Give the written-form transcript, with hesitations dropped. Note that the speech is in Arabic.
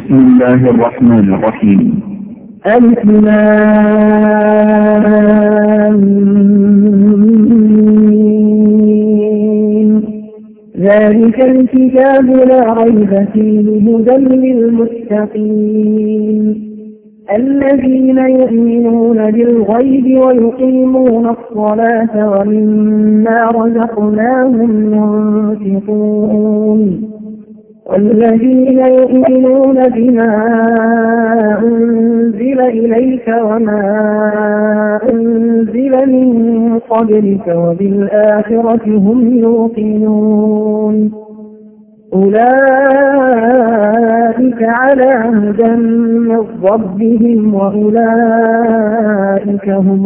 بسم الله الرحمن الرحيم. ألف لام ميم. ذلك الكتاب لا ريب فيه هدى للمتقين الذين يؤمنون بالغيب ويقيمون الصلاة ومما رزقناهم ينفقون والذين يؤمنون بما أنزل إليك وما أنزل من قبلك وبالآخرة هم يوقنون أولئك على هدى من ربهم وأولئك هم